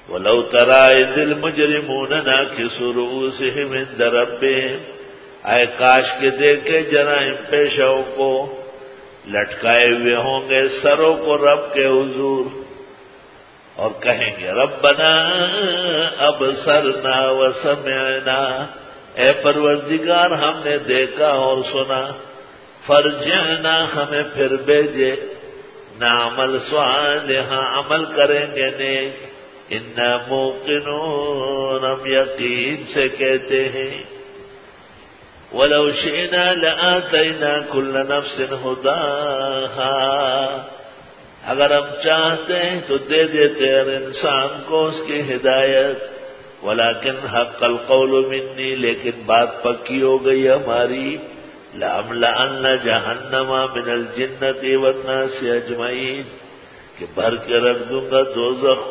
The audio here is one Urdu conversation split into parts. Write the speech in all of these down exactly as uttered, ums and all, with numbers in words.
وَلَوْ تَرَىٰ إِذِ الْمُجْرِمُونَ نَاكِسُو رُءُوسِهِمْ عِندَ رَبِّهِمْ، اے کاش کے دیکھے جرائم پیشوں کو لٹکائے ہوئے ہوں گے سروں کو رب کے حضور، اور کہیں گے ربنا ابصرنا وسمعنا، اے پروردگار ہم نے دیکھا اور سنا، فرجعنا ہمیں پھر بھیجے، نعمل صالحا عمل کریں گے نیک، انا موقنون ہم یقین سے کہتے ہیں، وَلَوْ شِئْنَا لَآتَيْنَا كُلَّ نَفْسٍ هُدَاهَا، اگر ہم چاہتے ہیں تو دے دیتے ہر انسان کو اس کی ہدایت، وَلَكِنْ حَقَّ الْقَوْلُ مِنِّي، لیکن بات پکی ہو گئی ہماری، لَأَمْلَأَنَّ جَهَنَّمَ مِنَ الْجِنَّةِ وَالنَّاسِ أَجْمَعِينَ، کہ بھر کے رکھ دوں گا دوزخ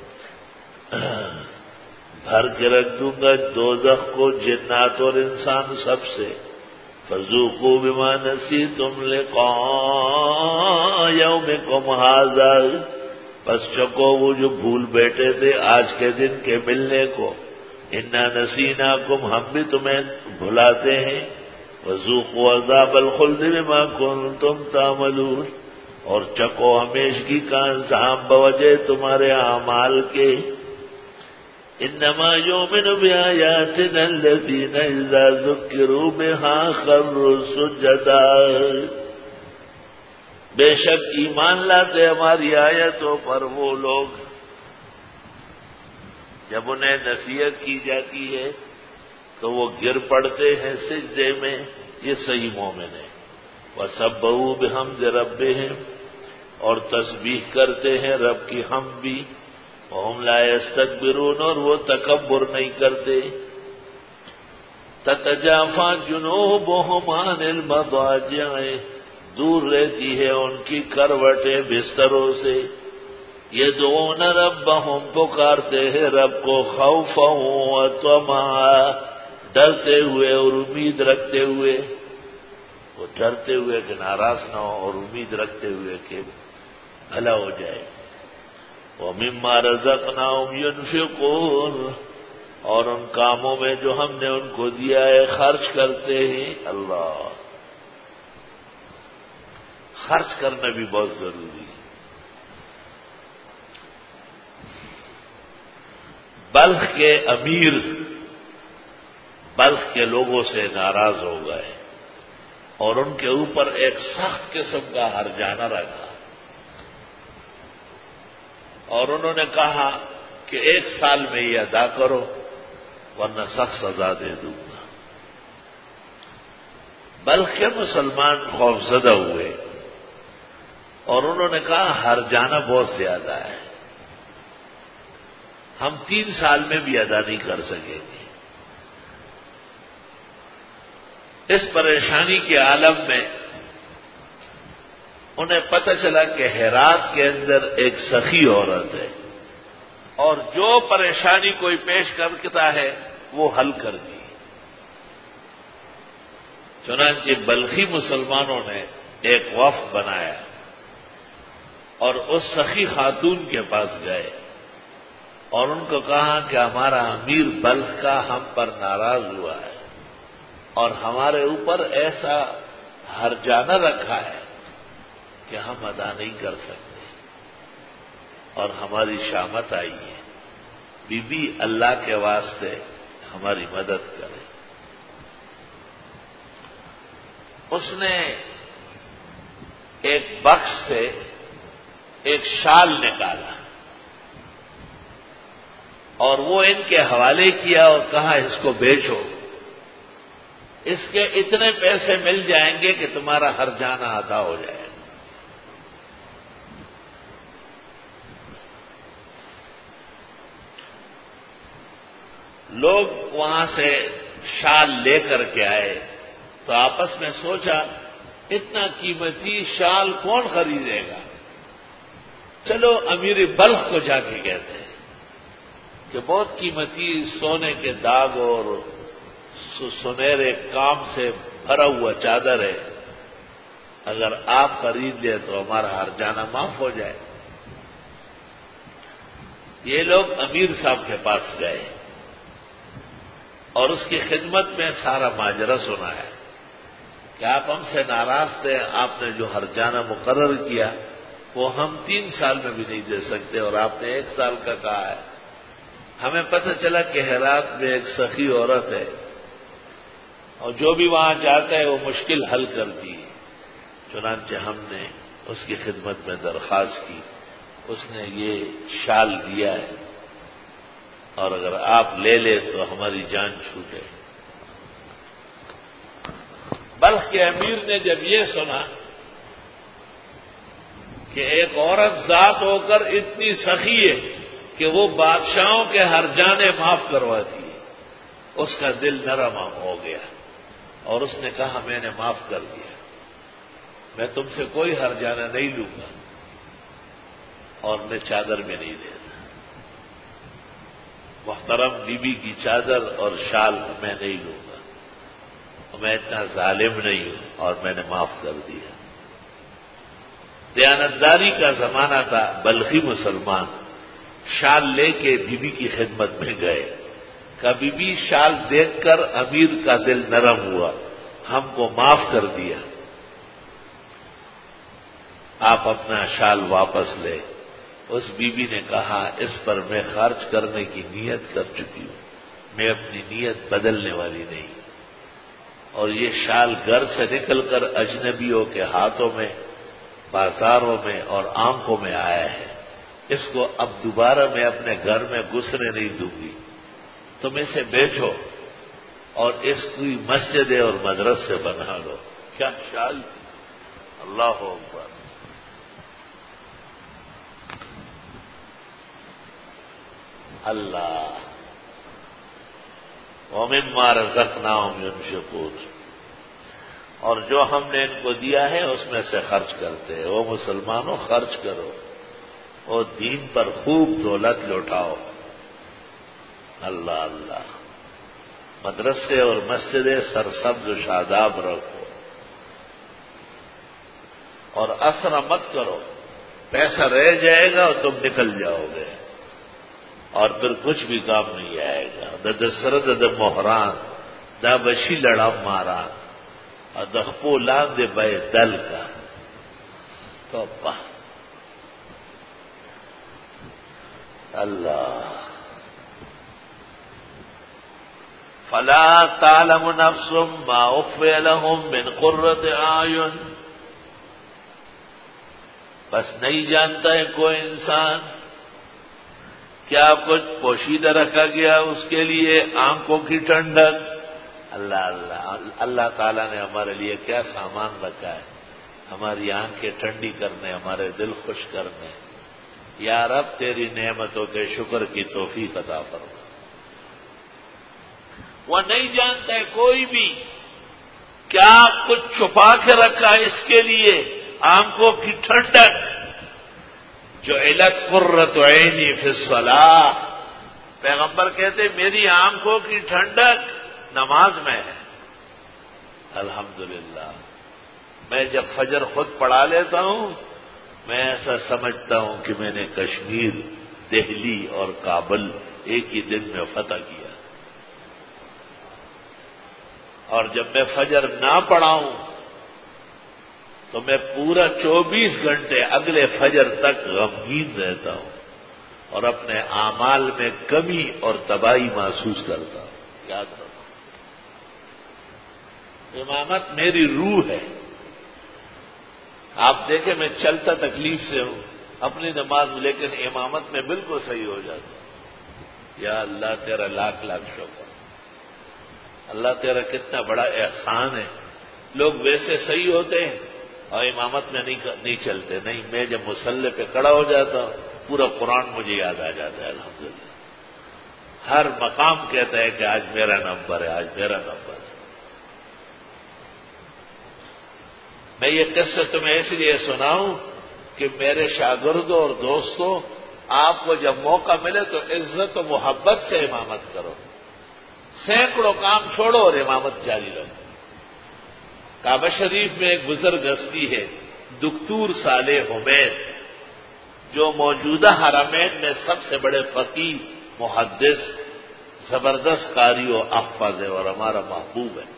بھر کے رکھ دوں گا دوزخ کو جنات اور انسان سب سے، فذوقوا بما نسیتم لقاء یومکم ھذا، پس چکو وہ جو بھول بیٹھے تھے آج کے دن کے ملنے کو، انا نسیناکم ہم بھی تمہیں بھلاتے ہیں، وذوقوا عذاب الخلد بما کنتم تعملون، اور چکو ہمیشگی کا عذاب بوجہ تمہارے اعمال کے، انما یؤمن بآیاتنا الذین اذا ذکروا بها خروا سجدا، بے شک ایمان لاتے ہماری آیتوں پر وہ لوگ جب انہیں نصیحت کی جاتی ہے تو وہ گر پڑتے ہیں سجدے میں، یہ صحیح مومن ہے، وسبحوا بحمد ربہم، اور تسبیح کرتے ہیں رب کی حمد بھی، وَهُمْ لَا يَسْتَكْبِرُونَ، اور وہ تکبر نہیں کرتے، تَتَجَافَىٰ جُنُوبُهُمْ عَنِ الْمَضَاجِعِ، دور رہتی ہے ان کی کروٹیں بستروں سے، يَدْعُونَ رَبَّهُمْ، پکارتے ہیں رب کو، خَوْفًا وَطَمَعًا، ڈرتے ہوئے اور امید رکھتے ہوئے، وہ ڈرتے ہوئے کہ ناراض نہ ہو اور امید رکھتے ہوئے کہ بھلا ہو جائے، وَمِمَّا رَزَقْنَاهُمْ يُنْفِقُونَ، اور ان کاموں میں جو ہم نے ان کو دیا ہے خرچ کرتے ہیں، اللہ خرچ کرنا بھی بہت ضروری ہے۔ بلخ کے امیر بلخ کے لوگوں سے ناراض ہو گئے اور ان کے اوپر ایک سخت قسم کا ہرجانہ رکھا، اور انہوں نے کہا کہ ایک سال میں یہ ادا کرو ورنہ سخت سزا دے دوں گا۔ بلکہ کے مسلمان خوفزدہ ہوئے اور انہوں نے کہا ہرجانہ بہت زیادہ ہے، ہم تین سال میں بھی ادا نہیں کر سکیں گے۔ اس پریشانی کے عالم میں انہیں پتہ چلا کہ ہرات کے اندر ایک سخی عورت ہے اور جو پریشانی کوئی پیش کرتا ہے وہ حل کر دی۔ چنانچہ بلخی مسلمانوں نے ایک وفد بنایا اور اس سخی خاتون کے پاس گئے اور ان کو کہا کہ ہمارا امیر بلخ کا ہم پر ناراض ہوا ہے اور ہمارے اوپر ایسا ہرجانہ رکھا ہے کہ ہم ادا نہیں کر سکتے اور ہماری شامت آئی ہے، بی بی اللہ کے واسطے ہماری مدد کرے۔ اس نے ایک بکس سے ایک شال نکالا اور وہ ان کے حوالے کیا اور کہا اس کو بیچو، اس کے اتنے پیسے مل جائیں گے کہ تمہارا ہرجانہ ادا ہو جائے۔ لوگ وہاں سے شال لے کر کے آئے تو آپس میں سوچا اتنا قیمتی شال کون خریدے گا، چلو امیر بلخ کو جا کے کہتے ہیں کہ بہت قیمتی سونے کے داغ اور سنہرے کام سے بھرا ہوا چادر ہے، اگر آپ خرید لیں تو ہمارا ہرجانہ معاف ہو جائے۔ یہ لوگ امیر صاحب کے پاس گئے اور اس کی خدمت میں سارا ماجرا سنا ہے کہ آپ ہم سے ناراض تھے، آپ نے جو ہرجانہ مقرر کیا وہ ہم تین سال میں بھی نہیں دے سکتے اور آپ نے ایک سال کا کہا ہے۔ ہمیں پتہ چلا کہ ہرات میں ایک سخی عورت ہے اور جو بھی وہاں جاتا ہے وہ مشکل حل کرتی ہے، چنانچہ ہم نے اس کی خدمت میں درخواست کی، اس نے یہ شال دیا ہے اور اگر آپ لے لیں تو ہماری جان چھوٹے۔ بلخ کے امیر نے جب یہ سنا کہ ایک عورت ذات ہو کر اتنی سخی ہے کہ وہ بادشاہوں کے ہرجانے معاف کرواتی ہے، اس کا دل نرم ہو گیا اور اس نے کہا میں نے معاف کر دیا، میں تم سے کوئی ہرجانہ نہیں لوں گا اور میں چادر بھی نہیں دیتا، محترم بی بی کی چادر اور شال میں نہیں لوں گا، میں اتنا ظالم نہیں ہوں اور میں نے معاف کر دیا۔ دیانتداری کا زمانہ تھا، بلخی مسلمان شال لے کے بی بی کی خدمت میں گئے، کبھی بھی شال دیکھ کر امیر کا دل نرم ہوا، ہم کو معاف کر دیا، آپ اپنا شال واپس لے۔ اس بی بی نے کہا اس پر میں خرچ کرنے کی نیت کر چکی ہوں، میں اپنی نیت بدلنے والی نہیں، اور یہ شال گھر سے نکل کر اجنبیوں کے ہاتھوں میں، بازاروں میں اور آنکھوں میں آیا ہے، اس کو اب دوبارہ میں اپنے گھر میں گھسنے نہیں دوں گی، تم اسے بیچو اور اس کی مسجد اور مدرسے بنا لو۔ کیا شال! اللہ اکبر! اللہ وَمِمَّا رَزَقْنَاهُمْ يُنْفِقُونَ، اور جو ہم نے ان کو دیا ہے اس میں سے خرچ کرتے ہیں۔ وہ مسلمانوں خرچ کرو، وہ دین پر خوب دولت لوٹاؤ۔ اللہ اللہ، مدرسے اور مسجدیں سرسبز و شاداب رکھو اور اسرا مت کرو، پیسہ رہ جائے گا اور تم نکل جاؤ گے اور پھر کچھ بھی کام نہیں آئے گا۔ دا دسرد دا محران دا بشی لڑا ماران اور دخپو لان دے بے دل کا تو اللہ فلا تعلم نفس ما اخفي لهم من قرة اعین، بس نہیں جانتا ہے کوئی انسان کیا کچھ پوشیدہ رکھا گیا اس کے لیے آنکھوں کی ٹھنڈک۔ اللہ اللہ اللہ تعالیٰ نے ہمارے لیے کیا سامان رکھا ہے، ہماری آنکھیں ٹھنڈی کرنے، ہمارے دل خوش کرنے۔ یا رب تیری نعمتوں کے شکر کی توفیق عطا فرما۔ وہ نہیں جانتا ہے کوئی بھی کیا کچھ چھپا کے رکھا ہے اس کے لیے آنکھوں کی ٹھنڈک۔ جو علت قرۃ عینی فی الصلاۃ، پیغمبر کہتے میری آنکھوں کی ٹھنڈک نماز میں ہے۔ الحمدللہ، میں جب فجر خود پڑھا لیتا ہوں میں ایسا سمجھتا ہوں کہ میں نے کشمیر، دہلی اور کابل ایک ہی دن میں فتح کیا، اور جب میں فجر نہ پڑھاؤں تو میں پورا چوبیس گھنٹے اگلے فجر تک غمگین رہتا ہوں اور اپنے اعمال میں کمی اور تباہی محسوس کرتا ہوں۔ یاد رکھو، امامت میری روح ہے۔ آپ دیکھیں میں چلتا تکلیف سے ہوں اپنی نماز میں، لیکن امامت میں بالکل صحیح ہو جاتا ہوں۔ یا اللہ تیرا لاکھ لاکھ شکر، اللہ تیرا کتنا بڑا احسان ہے۔ لوگ ویسے صحیح ہوتے ہیں اور امامت میں نہیں چلتے، نہیں، میں جب مصلی پہ کھڑا ہو جاتا ہوں پورا قرآن مجھے یاد آ جاتا ہے۔ الحمدللہ، ہر مقام کہتا ہے کہ آج میرا نمبر ہے، آج میرا نمبر ہے۔ میں یہ قصہ تمہیں اس لیے سناؤں کہ میرے شاگردوں اور دوستوں، آپ کو جب موقع ملے تو عزت و محبت سے امامت کرو، سینکڑوں کام چھوڑو اور امامت جاری رکھو۔ کعبہ شریف میں ایک بزرگ ہستی ہے دکتور صالح حمید، جو موجودہ حرمین میں سب سے بڑے فقیہ، محدث، زبردست قاری و احفظ ہے اور ہمارا محبوب ہے۔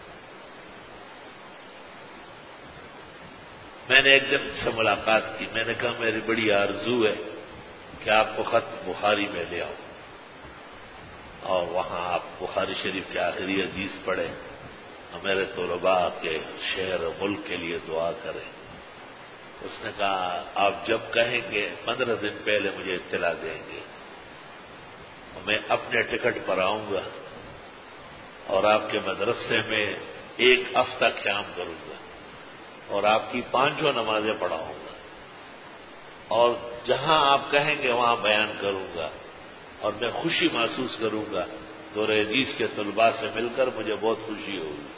میں نے ایک دن سے ملاقات کی، میں نے کہا میری بڑی آرزو ہے کہ آپ کو خط بخاری میں لے آؤں اور وہاں آپ بخاری شریف کے آخری حدیث پڑھیں اور میرے طلباء کے شہر و ملک کے لیے دعا کریں۔ اس نے کہا آپ جب کہیں گے پندرہ دن پہلے مجھے اطلاع دیں گے، میں اپنے ٹکٹ پر آؤں گا اور آپ کے مدرسے میں ایک ہفتہ قیام کروں گا اور آپ کی پانچوں نمازیں پڑھاؤں گا اور جہاں آپ کہیں گے وہاں بیان کروں گا اور میں خوشی محسوس کروں گا۔ دور حدیث کے طلباء سے مل کر مجھے بہت خوشی ہوگی۔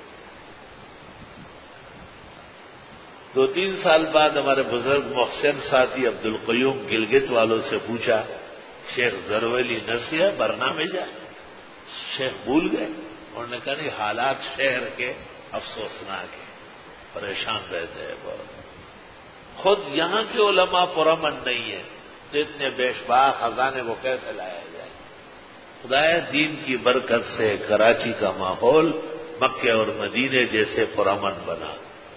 دو تین سال بعد ہمارے بزرگ محسن ساتھی عبد القیوم گلگت والوں سے پوچھا شیخ زرویلی نصیحت برنا میں جائے؟ شیخ بھول گئے، انہوں نے کہا نہیں، حالات شہر کے افسوسناک ہیں، پریشان رہتے ہیں بہت۔ خود یہاں کے علماء پرامن نہیں ہیں تو اتنے بیشباہ خزانے کو کیسے لایا جائے؟ خدایا دین کی برکت سے کراچی کا ماحول مکے اور مدینے جیسے پرامن بنا۔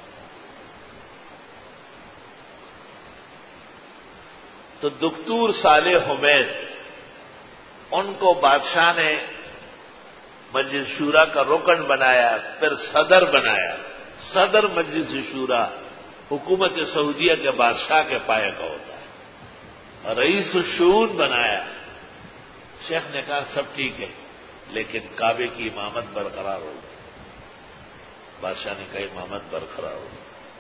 تو دکتور صالح حمید، ان کو بادشاہ نے مجلس شورا کا رکن بنایا، پھر صدر بنایا۔ صدر مجلس شورا حکومت سعودیہ کے بادشاہ کے پائے کا ہوتا ہے۔ رئیس الشؤون بنایا۔ شیخ نے کہا سب ٹھیک ہے لیکن کعبے کی امامت برقرار ہوگی۔ بادشاہ نے کہا امامت برقرار ہوگی۔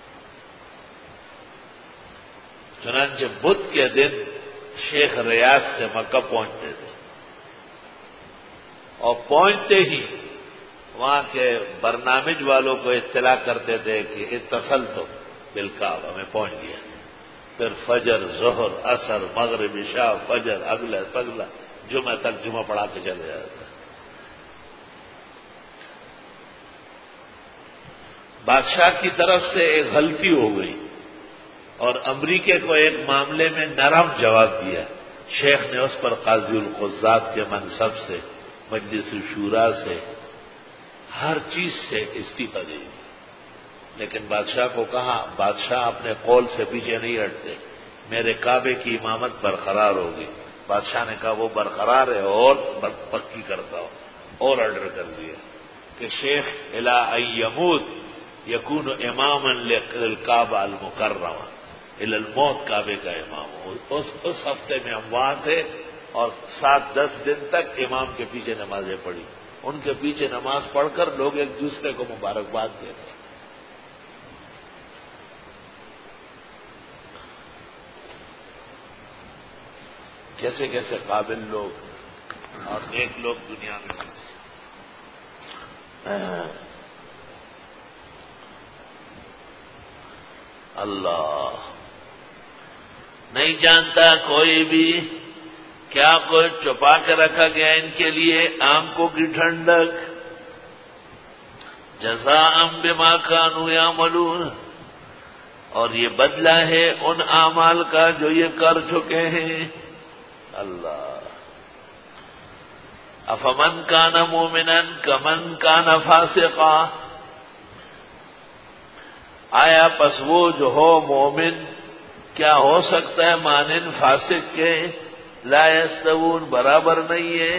چنانچہ بدھ کے دن شیخ ریاض سے مکہ پہنچتے تھے اور پہنچتے ہی وہاں کے برنامج والوں کو اطلاع کرتے تھے کہ اتصل تو بالکعبہ میں پہنچ گیا۔ پھر فجر، ظہر، عصر، مغرب، عشاء، فجر، اگلا پگلا جمعہ تک جمعہ پڑھا کے چلے جاتا۔ بادشاہ کی طرف سے ایک غلطی ہو گئی اور امریکہ کو ایک معاملے میں نرم جواب دیا۔ شیخ نے اس پر قاضی القضات کے منصب سے، مجلس شورا سے، ہر چیز سے استعفا دے دی۔ لیکن بادشاہ کو کہا، بادشاہ اپنے قول سے پیچھے نہیں ہٹتے، میرے کعبے کی امامت برقرار ہوگی۔ بادشاہ نے کہا وہ برقرار ہے اور پکی کرتا ہوں، اور آرڈر کر دیا کہ شیخ الی ان یموت یکون اماما للکعبہ المکرمہ الی الموت، کعبے کا امام ہو۔ اس, اس ہفتے میں ہم وہاں تھے اور سات دس دن تک امام کے پیچھے نمازیں پڑھی۔ ان کے پیچھے نماز پڑھ کر لوگ ایک دوسرے کو مبارکباد دیتے ہیں۔ کیسے کیسے قابل لوگ اور نیک لوگ دنیا میں ملتے ہیں۔ اللہ نہیں جانتا کوئی بھی کیا کچھ چھپا کے رکھا گیا ان کے لیے آنکھوں کی ٹھنڈک، جزاء بما كانوا يعملون، اور یہ بدلہ ہے ان اعمال کا جو یہ کر چکے ہیں۔ اللہ افمن کان مومنا کمن کان فاسقا، آیا پس وہ جو ہو مومن کیا ہو سکتا ہے مانند فاسق کے؟ لا یستوون، برابر نہیں ہے۔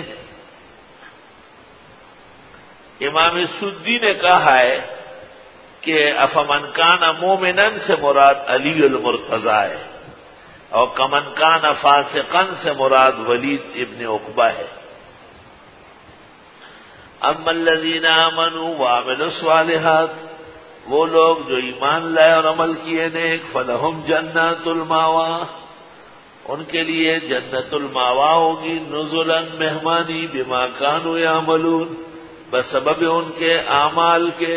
امام سدی نے کہا ہے کہ افمن کان مومنا سے مراد علی المرتضی ہے اور کمن کان فاسقا سے مراد ولید ابن عقبہ ہے۔ اما الذین آمنوا وعملوا الصالحات، وہ لوگ جو ایمان لائے اور عمل کیے نیک، فلہم جنات الماوا، ان کے لیے جنت الماوا ہوگی، نزلا مہمانی، بما کانوا یعملون، بسبب ان کے اعمال کے۔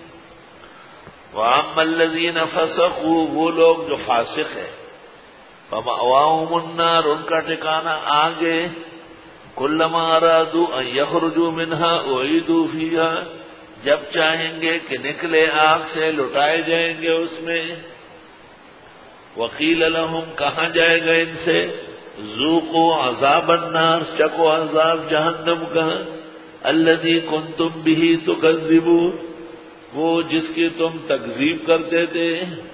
واما الذین فسقوا، وہ لوگ جو فاسق ہیں، فمأواہم النار، ان کا ٹھکانہ آگے، کلما ارادوا ان یخرجوا منہا اعیدوا فیہا، جب چاہیں گے کہ نکلے آگ سے لٹائے جائیں گے اس میں۔ وقیل لہم کہا جائے گا ان سے ذوقوا عذاب النار چکو عذاب جہنم کا الذی کنتم بہ تکذبون وہ جس کی تم تکذیب کرتے تھے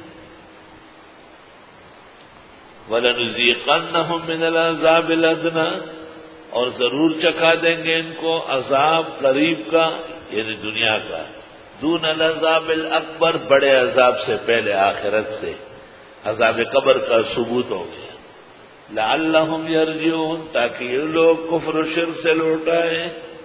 وَلَنُذِيقَنَّهُم مِّنَ الْعَذَابِ الْأَدْنَىٰ اور ضرور چکھا دیں گے ان کو عذاب قریب کا یعنی دنیا کا دون العذاب الاکبر بڑے عذاب سے پہلے آخرت سے عذاب قبر کا ثبوت ہو گیا لعلہم یرجعون تاکہ یہ لوگ کفر و شرک سے لوٹ آئیں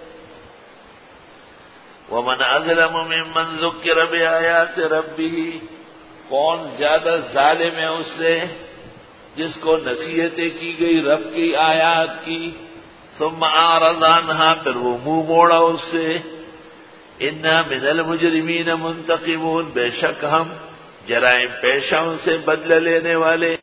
ومن اظلم ممن ذکر بآیات ربہ کون زیادہ ظالم ہے اس سے جس کو نصیحتیں کی گئی رب کی آیات کی ثم اعرض عنها پھر وہ منہ موڑا اس سے انا من المجرمین منتقمون بے شک ہم جرائم پیشوں سے بدلہ لینے والے